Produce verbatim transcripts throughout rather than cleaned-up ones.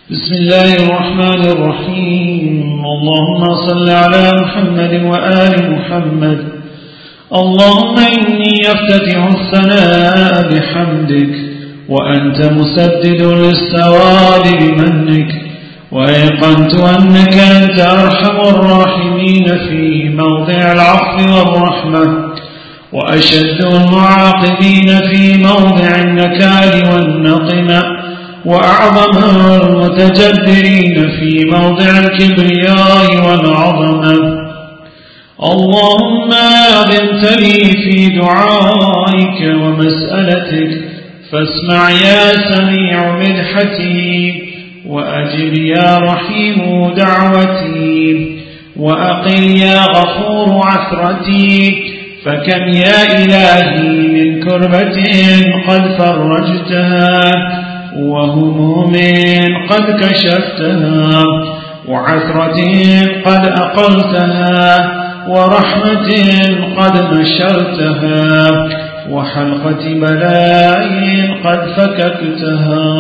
بسم الله الرحمن الرحيم. اللهم صل على محمد وآل محمد. اللهم إني أفتتح الثناء بحمدك وأنت مسدد للسواد بمنك، وأيقنت أنك أنت أرحم الراحمين في موضع العفو والرحمة، وأشد المعاقبين في موضع النكال والنقمة، وأعظم المتجبرين في موضع الكبرياء والعظمة. اللهم أذنت لي في دعائك ومسألتك، فاسمع يا سميع مدحتي، وأجب يا رحيم دعوتي، وأقل يا غفور عثرتي. فكم يا إلهي من كربة قد فرجتها، وهموم قد كشفتها، وعثرة قد أقلتها، ورحمة قد نشرتها، وحلقة بلاء قد فككتها.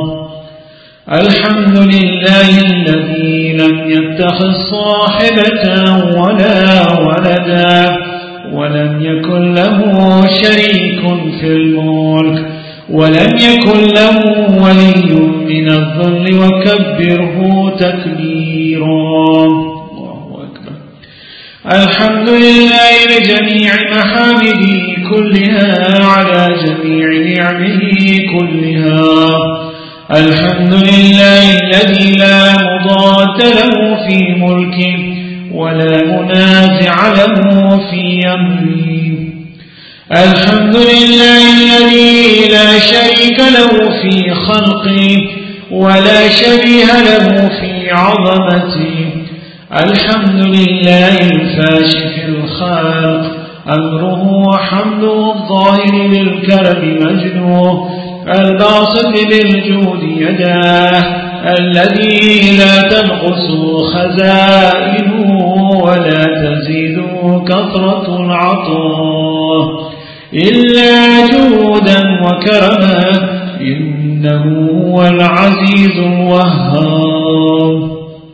الحمد لله الذي لم يتخذ صاحبة ولا ولدا، ولم يكن له شريك في الملك، ولم يكن له ولي من الذل، وكبره تكبيرا. الله أكبر. الحمد لله لجميع محامده كلها، على جميع نعمه كلها. الحمد لله الذي لا مضاد له في ملكه، ولا منازع له في أمره. الحمد لله الذي لا شريك له في خلقه، ولا شبيه له في عظمته. الحمد لله الفاشف الخالق، أمره وحمده الظاهر بالكرم مجده، الباسط بالجود يداه، الذي لا تنقص خزائنه ولا تزيد كثرة العطاء إلا جودا وكرما، إنه هو العزيز الوهاب.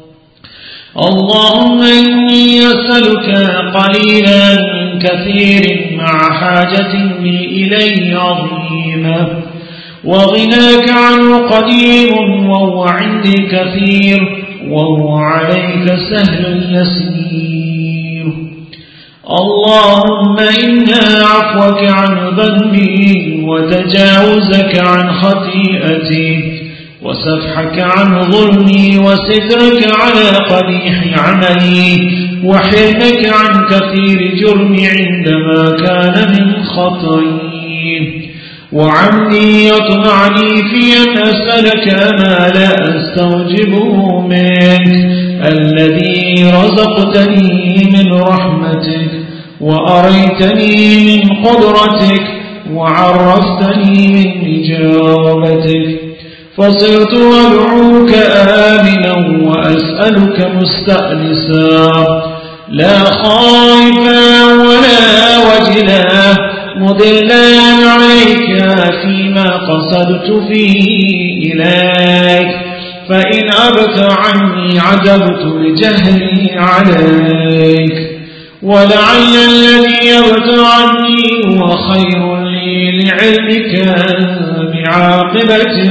اللهم إني أسألك قليلا من كثير، مع حاجة بي إليه عظيمة، وغناك عنه قديم، وهو عندي كثير، وهو عليك سهل يسير. اللهم إنا عفوك عن ذنبي، وتجاوزك عن خطيئتي، وسفحك عن ظلمي، وسترك على قبيح عملي، وحلمك عن كثير جرمي عندما كان من خطئي، وعمدي يطمعني في أن أسألك ما لا أستوجبه منك، الذي رزقتني من رحمتك، وأريتني من قدرتك، وعرفتني من إجابتك. فصرت أدعوك آمنا، وأسألك مستأنسا، لا خائفا ولا وجلا، مضلا عليك فيما قصدت فيه إليك. فإن أبت عني عجبت بجهلي عليك، ولعل الذي يبت عني هو خير لي لعلمك بعاقبة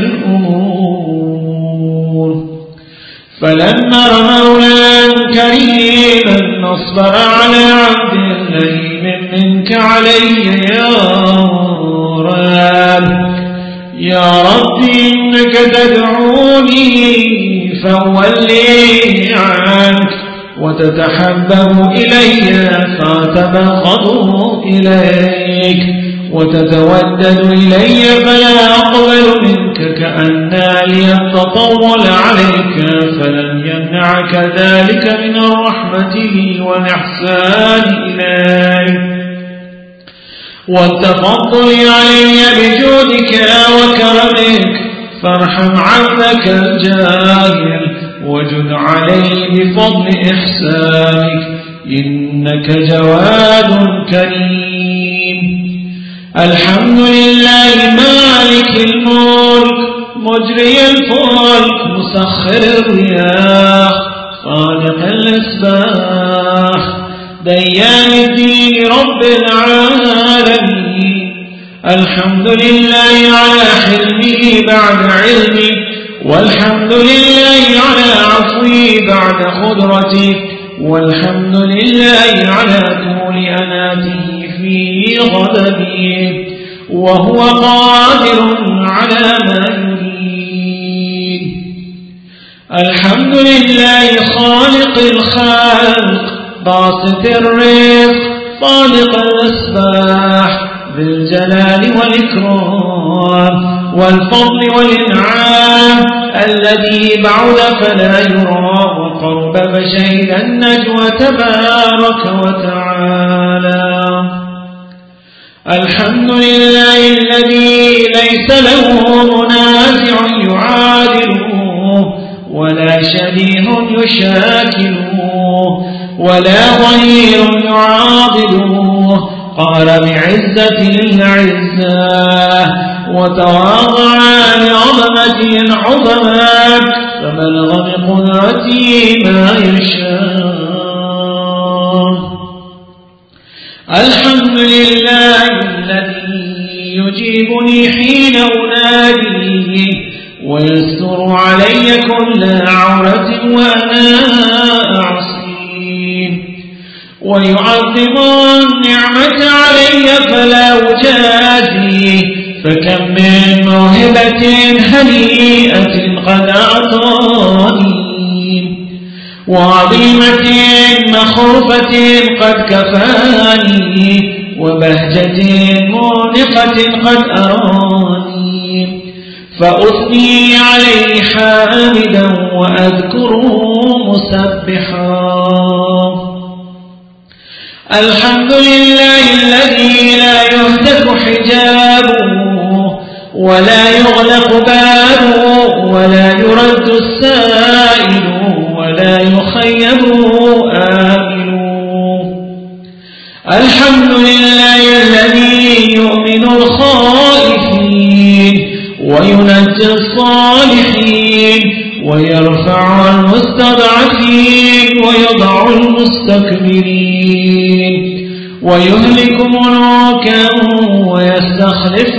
الأمور. فلما مولا كريما نصبر على عبد لئيم منك علي يا رب. يا رب إنك تدعوني فأولي عنك، وتتحبب إلي فأتبغض إليك، وتتودد إلي فلا أقبل منك، كأن لي التطول عليك، فلن يمنعك ذلك من الرحمة لي والإحسان إليك والتفضل علي بجودك وكرمك. فارحم عبدك الجاهل، وجد عليه بفضل إحسانك، إنك جواد كريم. الحمد لله مالك الملك، مجري الفلك، مسخر الرياح خالق الأسباح ديان الدين رب العالمين الحمد لله على حلمه بعد علمه والحمد لله على عفوه بعد قدرته والحمد لله على طول أناته في غضبه وهو قادر على ما يريد الحمد لله خالق الخلق باسط الرزق خالق الأسباح ذي الجلال والإكرام والفضل والإنعام الذي بعد فلا يرى وقرب فشهد النجوى تبارك وتعالى الحمد لله الذي ليس له منازع يعادله ولا شبيه يشاكله ولا ظهير يعاضده قال بعزته العزة وتواضع لعظمته العظمات فبلغ بقدرته ما يشاء الحمد لله الذي يجيبني حين أناديه ويستر علي كل عورة وأنا أعصيه ويعظم النعمة علي فلا أجازيه فكم من موهبة هنيئة قد أعطاني وعظيمة مخوفة قد كفاني وبهجة مونقة قد أراني فأثني عليه حامدا وأذكره مسبحا الحمد لله الذي لا يهتك حجابه ولا يغلق بابه ولا يرد السائل ولا يخيب آمل الحمد لله الذي يؤمن الخائفين وينجي الصالحين ويرفع المستضعفين ويضع المستكبرين ويهلك ملوكا ويستخلف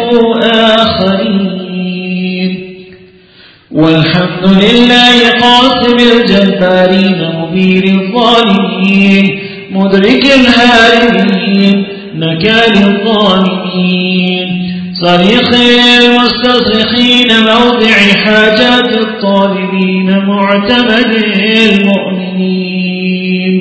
آخرين والحمد لله قاسم الجبارين مبير الظالمين مدرك الهاربين نكال الظالمين صريخ المستصرخين موضع حاجات الطالبين معتمد المؤمنين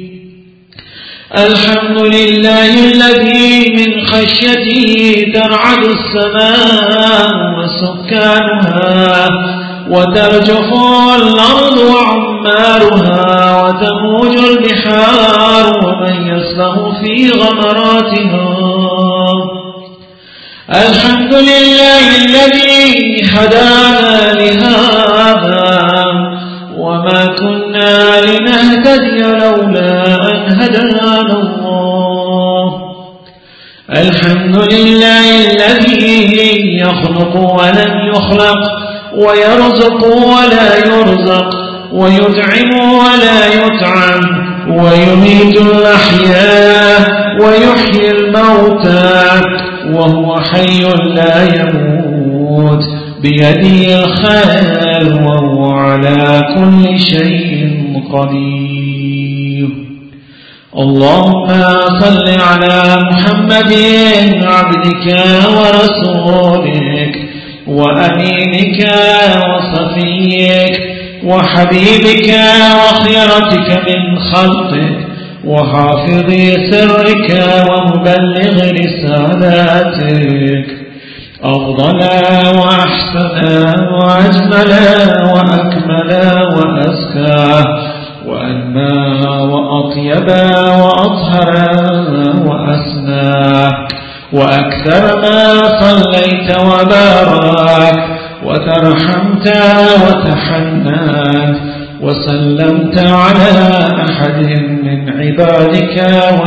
الحمد لله الذي من خشيته ترعد السماء وسكانها وترجف الأرض وعمارها وتموج البحار ومن يسبح في غمراتها الحمد لله الذي هدانا لهذا وما كنا لنهتدي لولا أن هدانا الله الحمد لله الذي يخلق ولم يخلق ويرزق ولا يرزق ويطعم ولا يطعم ويميت الأحياء ويحيي الموتى وهو حي لا يموت بيده الخير وهو على كل شيء قدير اللهم صل على محمد عبدك ورسولك وأمينك وصفيك وحبيبك وخيرتك من خلقك وحافظ سرك ومبلغ رسالاتك أفضل وأحسن وأجمل وأكمل وأزكى وأنمى وأطيب وأطهر وأسنى وأكثر ما صليت وبارك وترحمت وتحنات وسلمت على أحد من عبادك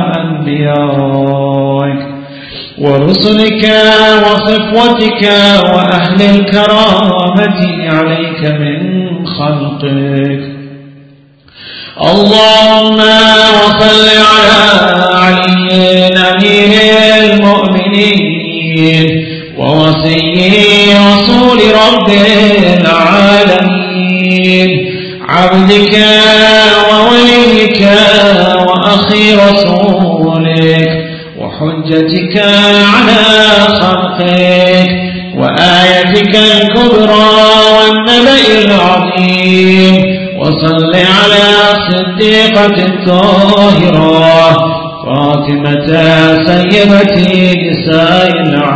وأنبيائك ورسلك وصفوتك وأهل الكرامة عليك من خلقك. اللهم وصل على علي أمير المؤمنين ووصي رسول رب العالمين عبدك ووليك وأخي رسولك وحجتك على خلقك وآيتك الكبرى والنبأ العظيم. وصل على صديقة الطاهرة فاطمة سيدة نساء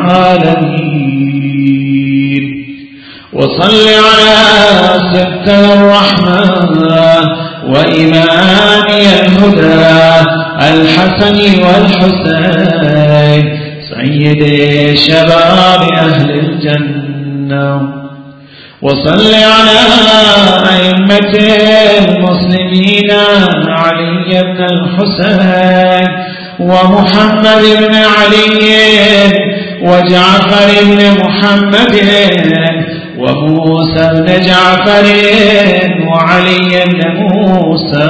العالمين. وصل على سبت الرحمة وإمام الهدى الحسن والحسين سيد شباب أهل الجنة. وصل على أئمة المسلمين علي بن الحسين ومحمد بن علي وجعفر بن محمد وموسى بن جعفر وعلي بن موسى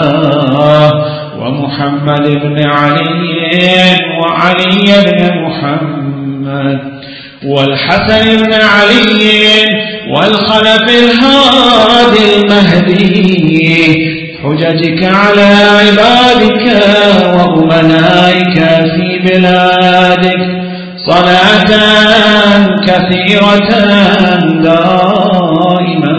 ومحمد بن علي وعلي بن محمد والحسن بن علي والخلف الهادي المهدي حججك على عبادك وأمنائك في بلادك صلاة كثيرة دائمة.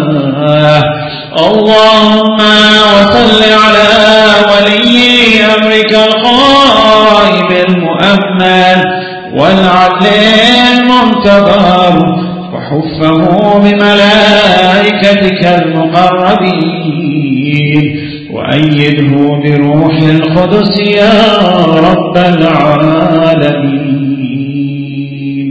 اللهم وصل على ولي أمرك الغائب المؤمن والعدل المنتظر وحفه بملائكتك المقربين وأيده بروح القدس يا رب العالمين.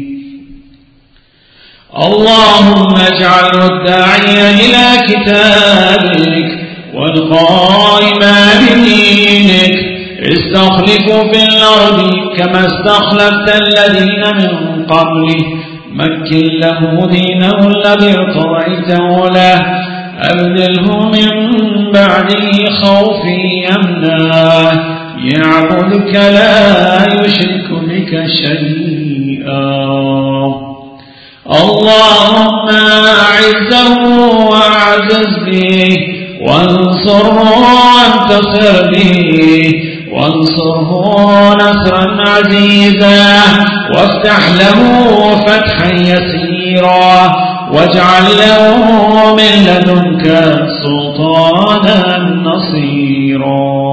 اللهم اجعله الداعي إلى كتابك والقائم بدينك استخلفوا في الأرض كما استخلفت الذين من قبله مكن له دينه الذي ارتضيته له أبدله من بعده خوفي أمنا يعبدك لا يشرك بك شيئا. اللهم أعزه وأعزز به وانصره وانتصر به وانصره نصرا عزيزا وافتح له فتحا يسيرا واجعل له من لدنك سلطانا نصيرا.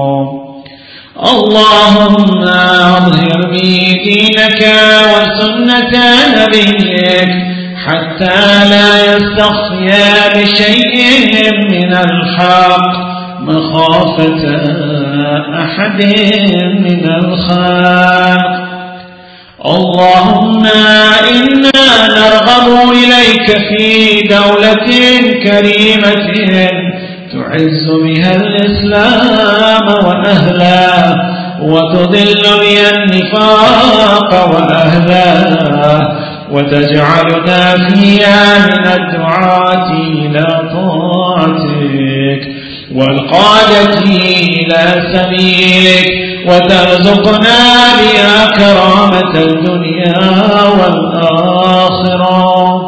اللهم أظهر به دينك وسنة نبيك حتى لا يستخفي بشيء من الحق مخافة أحد من الخلق. اللهم إنا نرغب إليك في دولة كريمة تعز بها الإسلام وأهله وتضل بها النفاق وأهله وتجعلنا فيها من الدعاة إلى طاعتك والقادة إلى سبيلك وترزقنا بها كرامة الدنيا والآخرة.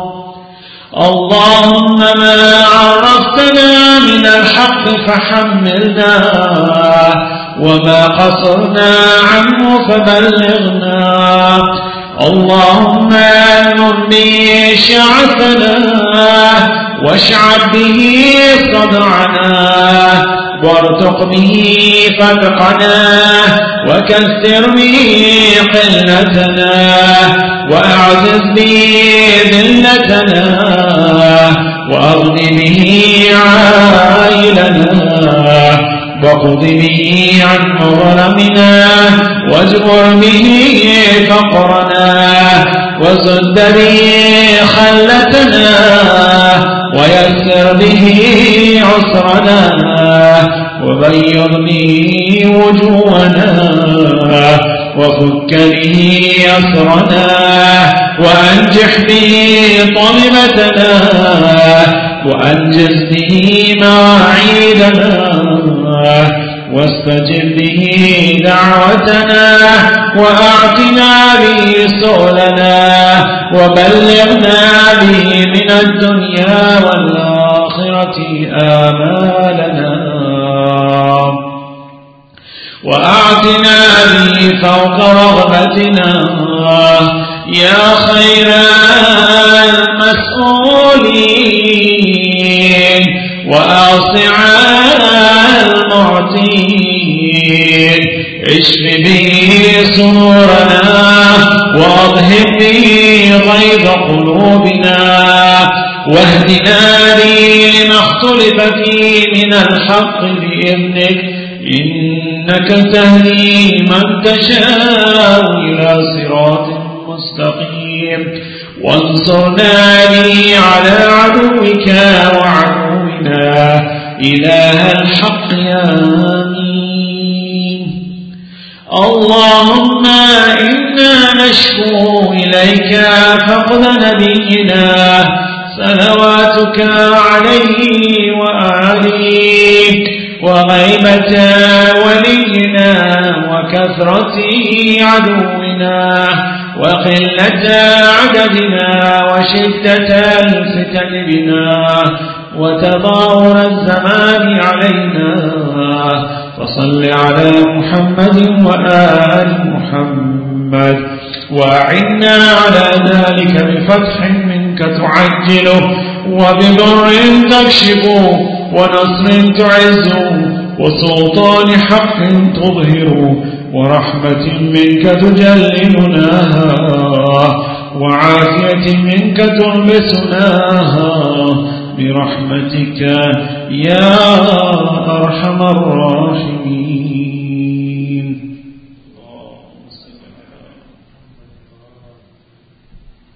اللهم ما عرفتنا من الحق فحملنا وما قصرنا عنه فبلغنا. اللهم انم به شعثنا واشعب به صدعنا وارتق به فتقنا وكثر به قلتنا وأعزز به ذلتنا وأغن به عائلنا وقض به عن مظلمنا واجبر به فقرنا وسد به خلتنا ويسر به عسرنا وبيض به وجوهنا وفك به أسرنا وأنجح به طلبتنا وأنجز به مواعيدنا واستجب به دعوتنا وأعطنا به سؤلنا وبلغنا به من الدنيا والآخرة آمالنا وأعطنا به فوق رغبتنا يا خير المسؤولين وأوسع المعطين اشف به سرورنا وأظهر به غيظ قلوبنا واهدنا لما اختلف فيه من الحق بإذنك إنك تهدي من تشاء إلى صراط مستقيم وانصرنا به على عدوك وعدونا إله الحق آمين اللهم إنا نشكو إليك فقد نبينا صلواتك عليه وآله وغيبة ولينا وكثرة عدونا وقلة عددنا وشدة الفتن بنا وتضاور الزمان علينا فصل على محمد وآل محمد وأعنا على ذلك بفتح منك تعجله وبضر تكشفه ونصر تعزه وسلطان حق تظهره ورحمة منك تجللناها وعافية منك تلبسناها برحمتك يا أرحم